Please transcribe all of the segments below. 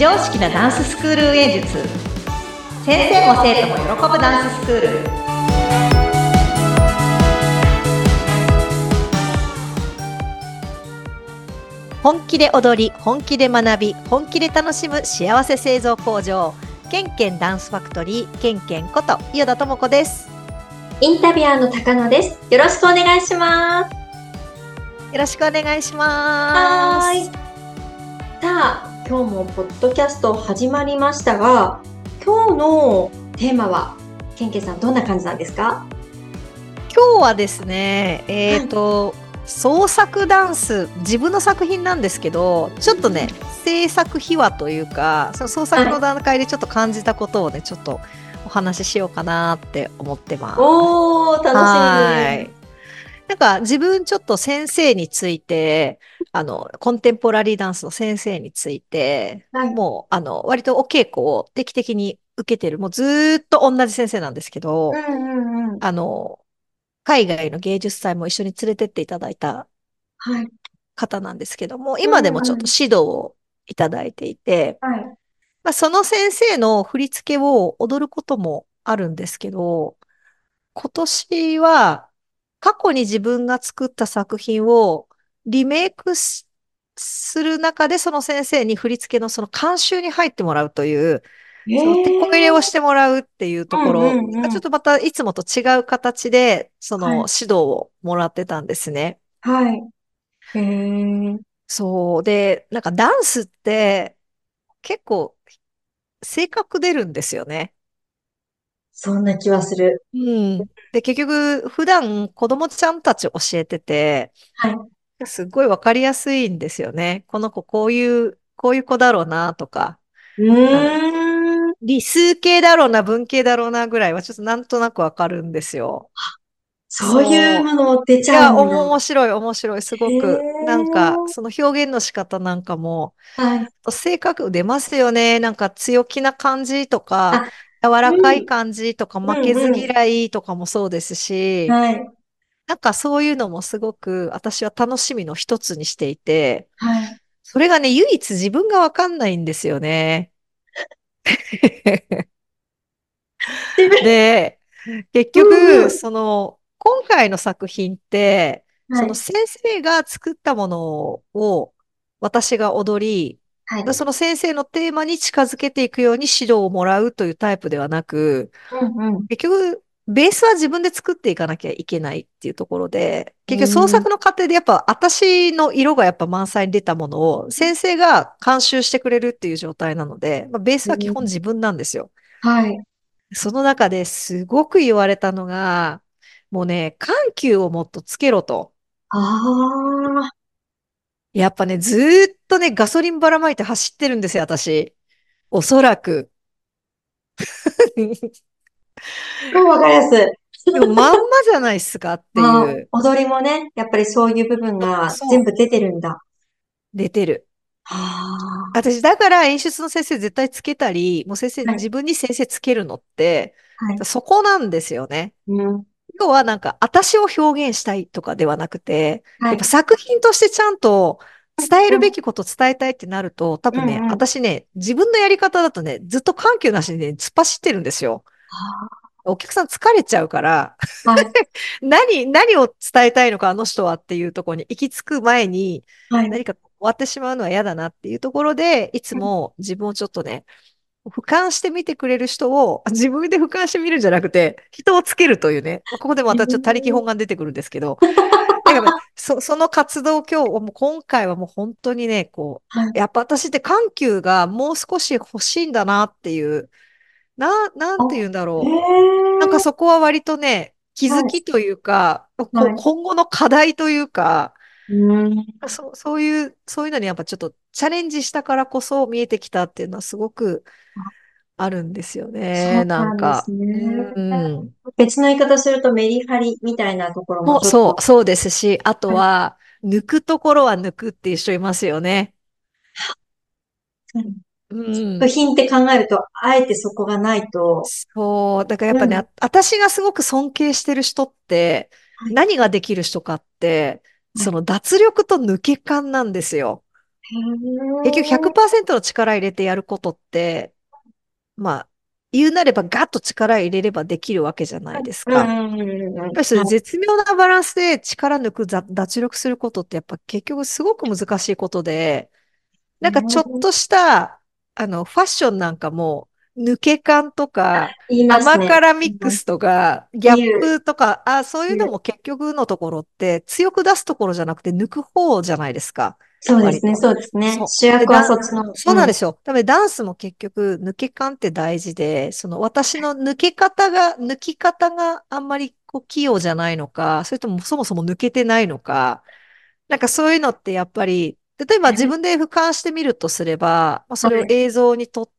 常識なダンススクール運営術。先生も生徒も喜ぶダンススクール。本気で踊り、本気で学び、本気で楽しむ幸せ製造工場、ケンケンダンスファクトリー、ケンケンこと伊予田智子です。 インタビュアーの高野です。よろしくお願いします。 よろしくお願いします。 はーい。さあ、今日もポッドキャスト始まりましたが、今日のテーマは、ケンケンさんどんな感じなんですか？ 今日はですね、創作ダンス、自分の作品なんですけど、ちょっとね、制作秘話というか、その創作の段階でちょっと感じたことをね、ちょっとお話ししようかなって思ってます。 おー、楽しみはい。 です。 なんか自分ちょっと先生について、コンテンポラリーダンスの先生について、 はい。 もう、割とお稽古を定期的に受けてる、もうずーっと同じ先生なんですけど、 うんうんうん。 あの、海外の芸術祭も一緒に連れてっていただいたはい。 方なんですけども、 う今でもちょっとんうん。 指導をいただいていて、 はい。 まあ、その先生の振り付けを踊ることもあるんですけど、今年は過去に自分が作った作品をリメイクする中でその先生に振り付けのその監修に入ってもらうという、 えその手こ入れをー。 してもらうっていうとうんうころ、 んうん。 ちょっとまたいつもと違う形でそのはい。 指導をもらってたんですね。 はい。 そうで、なんかダンスって結構性格出るんですよね。 そんな気はする。 うん。で、結局、普段子供ちゃんたち教えてて、 はい。 すっごいわかりやすいんですよね。この子こういう子だろうなとか、 うあの、 ーん。 理数系だろうな、文系だろうなぐらいはちょっとなんとなくわかるんですよ。 そういうもそう。 の出ちいや、 ゃうんだ。 面白い、面白い、すごへく。なんか、 ー。 その表現の仕方なんかも、 はい。 性格出ますよね。なんか強気な感じとか、 あ、 柔らかいうん。 感じとか、 う負けずんうん。 嫌いとかもそうですし、 はい。 なんかそういうのもすごく私は楽しみの一つにしていて、 はい。 それがね、唯一自分がわかんないんですよね。 自分。 で、結うん局、 うん。 今回の作品って、 はい。 その先生が作ったものを私が踊り、 はい。 その先生のテーマに近づけていくように指導をもらうというタイプではなく、 うんうん。 結局、ベースは自分で作っていかなきゃいけないっていうところで、 う結局創ん。 作の過程でやっぱ私の色がやっぱ満載に出たものを先生が監修してくれるっていう状態なので、まあ、ベースは基本自分なんですよ。 はい。 その中ですごく言われたのが、もうね、緩急をもっとつけろと。 ああ、 やっぱね、ずーっとね、ガソリンばらまいて走ってるんですよ、私。おそらく。 すごいわかりやすい。 でもまんまじゃないっすかってああ、 いう。 踊りもね、やっぱりそういう部分がそう、 全部出てるんだ。 出てる。 あ私、だから演出の先生絶対つけたり、もう先生、 あ、はい。 自分に先生つけるのって、 はい。 そこなんですよね。 うん。 要はなんか、私を表現したいとかではなくて、 はい。 やっぱ作品としてちゃんと伝えるべうん。 きこと伝えたいってなると、多分ね、 うんうん。 私ね、自分のやり方だとね、ずっと緩急なしにね、突っ走ってるんですよ。 あお客さん疲れちゃうから、 あ、はい。 何を伝えたいのか、あの人はっていうところに行き着く前に、 はい。 何か終わってしまうのは嫌だなっていうところで、いつうん。 も自分をちょっとね、俯瞰して見てくれる人を、自分で俯瞰して見るんじゃなくて、人をつけるというね、ここでまたちょっと他力本願出てくるんですけど、だからその活動もう今回はもう本当にね、 はい。 やっぱ私って緩急がもう少し欲しいんだなっていう、なんあ、 て言うんだへろう。なんかえ。 そこは割とね、気づはい。 きというか、 はい。 今後の課題というか、 うん。 そういうのにやっぱちょっとチャレンジしたからこそ見えてきたっていうのはすごくあるんですよね。 そうなんか。 なんですね。 うん。 別の言い方するとメリハリみたいなところももうそう、 ちょっと、 そうですし、あとはい。 は、抜くところは抜くっていう人いますよね。 うん。 う部ん。 品って考えると、あえてそこがないと、 そう。だからやっぱね、 うん。 私がすごく尊敬してる人って、 はい。 何ができる人かって、 はい。 その脱力と抜け感なんですよ。 へえ。 結局100%の力入れてやることって、まあ、言うなればガッと力入れればできるわけじゃないですうんうか。 んうんうんうん。 やっぱりそれはい。 絶妙なバランスで力抜く、脱力することってやっぱ結局すごく難しいことで、なんかちょっとした、ファッションなんかも、抜け感とか、 言います甘ね。 辛ミ言います。 ックスとか、ギャッ言う。 プとか、そういう言う。 のも結局のところって強く出すところじゃなくて抜く方じゃないですか。 そうですね、 割と。 そうですね。 そう。で、 主役はそっちの。うん。 そうなんですよ。だめダンスも結局抜け感って大事で、その私の抜き方があんまりこう器用じゃないのか、それともそもそも抜けてないのか、なんかそういうのってやっぱり、例えば自分で俯瞰してみるとすれば、それをはい。 映像に撮って、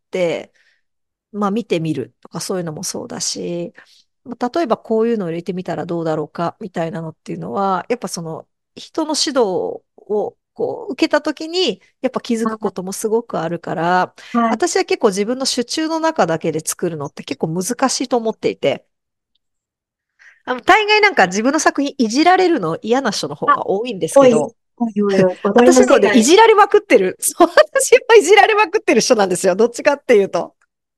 見てみるとかそういうのもそうだし、例えばこういうのを入れてみたらどうだろうかみたいなのっていうのは、やっぱその人の指導をこう受けたときに、やっぱ気づくこともすごくあるから、 はい。 私は結構自分の手中の中だけで作るのって結構難しいと思っていて、大概なんか自分の作品いじられるの嫌な人の方あ、 が多いんですおい、 けど、 おいおいおい、踊りの私のでい世界。 じられまくってる。そう、私もいじられまくってる人なんですよ。どっちかっていうと。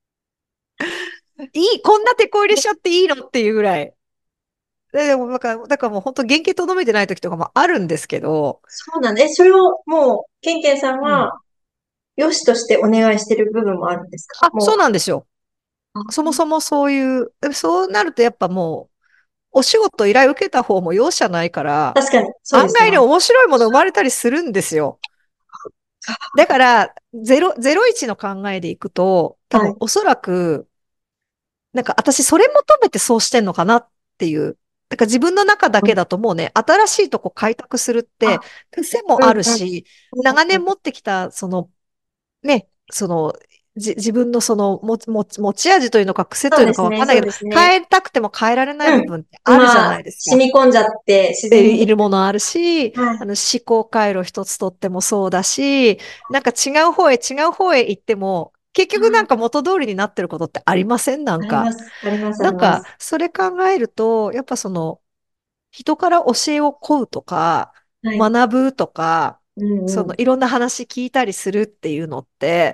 こんな手こ入れしちゃっていいのっていうぐらい。でも、だからもう本当原型とどめてない時とかもあるんですけど、 そうなんです。それをもう、ケンケンさんうん。 は、良しとしてお願いしてる部分もあるんですか？ そうもなんですよ。そもそもそういう、そうなるとやっぱもう、お仕事依頼受けた方も容赦ないから、 確かに、そうで案すね。 外に面白いもの生まれたりするんですよ。だから、01の考えでいくと、多はい。 分おそらく、なんか私それ求めてそうしてんのかなっていう。だから自分の中だうん。 けだともうね、新しいとこ開拓するっあ、 て、癖もあうん、うん、 るし、長うん、うん。 年持ってきた、ね、自分の持ち味というのか癖というのかそうですね、そうわかんないけど、 ですね。 変えたくても変えられない部分ってうん。 あるじゃまあ、 ないですか。 染み込んじゃって自然に。 いるものあるし、 はい。 思考回路一つとってもそうだし、なんか違う方へ行っても、結局なんかあ元通りになってることってありませんなんか。 あります、あります、あなんか、 ります。 それ考えると、やっぱ人から教えを請うとか、 はい。 学ぶとか、 うん、うん。 いろんな話聞いたりするっていうのって、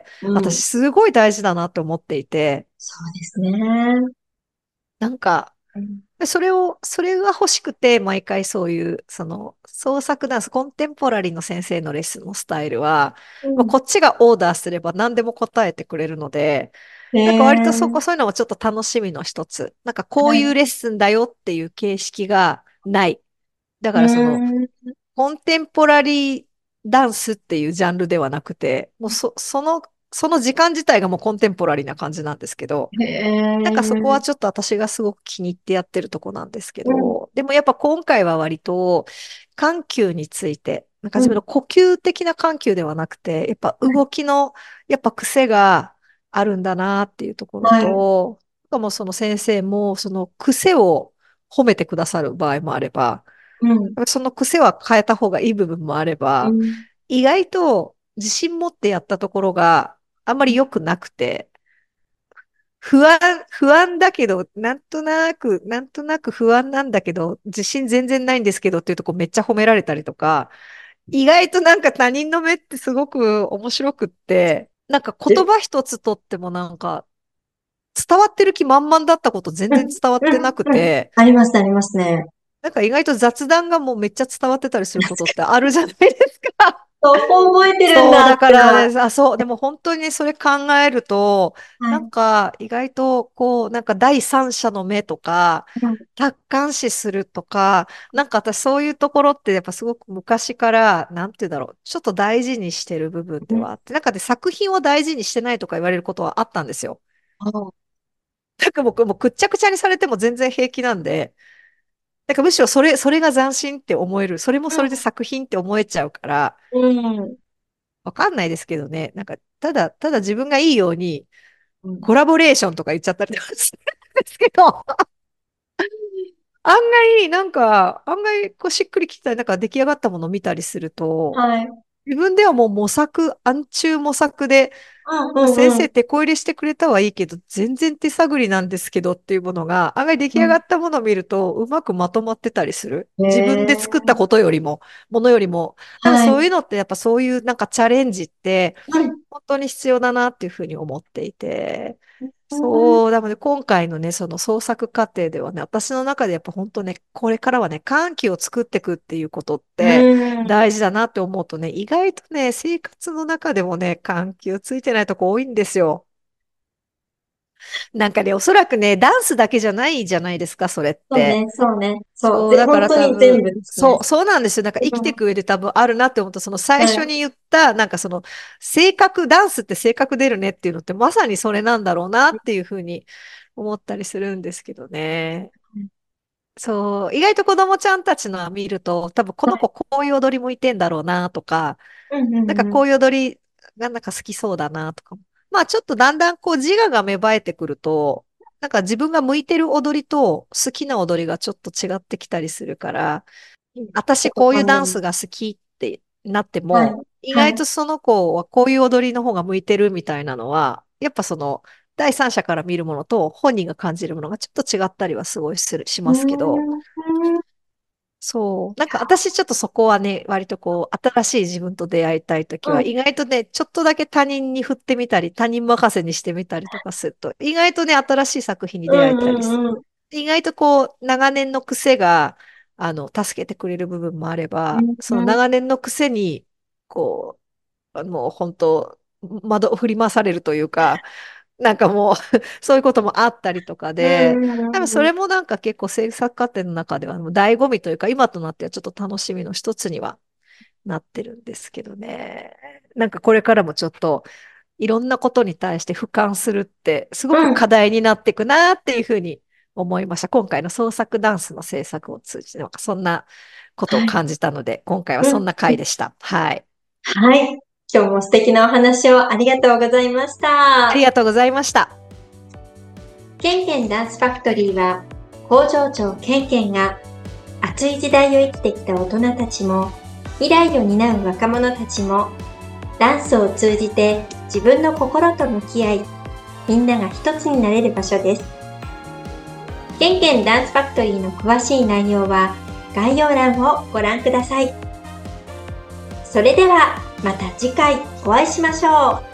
私うん。 すごい大事だなって思っていて、 そうですね。 なんか、 うん。 それが欲しくて、毎回そういう、創作ダンス、コンテンポラリーの先生のレッスンのスタイルは、 うん。 こっちがオーダーすれば何でも答えてくれるので、 へなんか割とえ。 そういうのもちょっと楽しみの一つ。なんかこうはい。 いうレッスンだよっていう形式がない。だうからーん。 コンテンポラリーダンスっていうジャンルではなくて、その時間自体がもうコンテンポラリーな感じなんですけど、 へなんかそこはえ。 ちょっと私がすごく気に入ってやってるとこなんですけうん。 ど、でもやっぱ今回は割と緩急について、なんかうん。 自分の呼吸的な緩急ではなくて、やっぱ動きの、やっぱ癖があるんだなっていうところはい。 と、しかもその先生もその癖を褒めてくださる場合もあれば、 うん。 その癖は変えた方がいい部分もあれば、 うん。 意外と自信持ってやったところがあんまり良くなくて、不安だけど、なんとなく不安なんだけど、自信全然ないんですけどっていうとこめっちゃ褒められたりとか、意外となんか他人の目ってすごく面白くって、なんかじ言葉一つとってもなんか伝わってる気満々だったこと全うん。 然伝わっうん。 てなくうん。 て、 あります、ありますね。 なんか意外と雑談がもうめっちゃ伝わってたりすることってあるじゃないですか。 そこ覚えてるんそう、 だっだかてのは。 らね、そう、でも本当にそれ考えると、なんはい。 か意外とこう、なんか第三者の目とか、 うん。 客観視するとか、なんか私そういうところってやっぱすごく昔から、なんて言うんだろう、ちょっと大事にしてる部分うん。 ではあって、なんかで作品を大事にしてないとか言われることはあったんですよ。 あなんか僕もうくっちゃくちゃにされても全然平気なんで、なんかむしろそれが斬新って思える、それもそれで作品って思えちゃうから、 うん。うん。 わかんないですけどね。なんか、ただ自分がいいように、 うん。 コラボレーションとか言っちゃったりとかするんですけど、案案外こうしっくりきたり、なんか出来上がったものを見たりすると、 はい。 自分ではもう模索、暗中模索で、 うんまあ、先うんうん。 生手こ入れしてくれたはいいけど、全然手探りなんですけどっていうものが、案外出来上がったものを見ると、うまくまとまってたりする。 へ自分で作ったえ。 ことよりも、ものよりも。なんかはい。 そういうのって、やっぱそういうなんかチャレンジって、 はい。 本当に必要だなっていうふうに思っていて。 うんそう、なので今回のね、その創作過程ではね、私の中でやっぱ本当ね、これからはね、緩急を作っていくっていうことってうん。 大事だなって思うとね、意外とね、生活の中でもね、緩急ついてないとこ多いんですよ。なんかね、おそらくね、ダンスだけじゃないじゃないですか、それって。 そうね、そうね。そう。 そう、だから本当に全多分、 部ですね。 そうなんですよ。なんか生きていく上で多分あるなって思うと、その最はい。 初に言った、なんかその性格、ダンスって性格出るねっていうのってまさにそれなんだろうなっていうふうに思ったりするんですけどね。そう、意外と子供ちゃんたちの見ると、多分この子こういう踊り向いてんだろうなとか、 うんうんうん。 なんかこういう踊りがなんか好きそうだなとか。まあちょっとだんだんこう自我が芽生えてくると、なんか自分が向いてる踊りと好きな踊りがちょっと違ってきたりするから、私こういうダンスが好きってなってはい。 も、意はい。 外とその子はこういう踊りの方が向いてるみたいなのは、やっぱその第三者から見るものと本人が感じるものがちょっと違ったりはすごいしうーますけど、 ん。 そう。なんか私ちょっとそこはね、割とこう、新しい自分と出会いたいときは、 うん。 意外とね、ちょっとだけ他人に振ってみたり、他人任せにしてみたりとかすると、意外とね、新しい作品に出会えうんたりする。 うんうん。 意外とこう、長年の癖が、助けてくれる部分もあれば、 うんそのうん。 長年の癖に、こもう本当、振り回されるというか、なんかもうそういうこともあったりとかうで、 んうん多分そうん。 れもなんか結構制作過程の中ではもう醍醐味というか、今となってはちょっと楽しみの一つにはなってるんですけどね。なんかこれからもちょっといろんなことに対して俯瞰するってすごく課題になっていくなっていうふうに思いました。今回の創作ダンスの制作を通じて、なんかそんなことをはい。 感じたので、今回はうん。 そんな回でした。はい。 はい。今日も素敵なお話をありがとうございました。 ありがとうございました。 ケンケンダンスファクトリーは、工場長ケンケンが熱い時代を生きてきた大人たちも、未来を担う若者たちも、ダンスを通じて自分の心と向き合い、みんなが一つになれる場所です。ケンケンダンスファクトリーの詳しい内容は概要欄をご覧ください。それではまた次回お会いしましょう。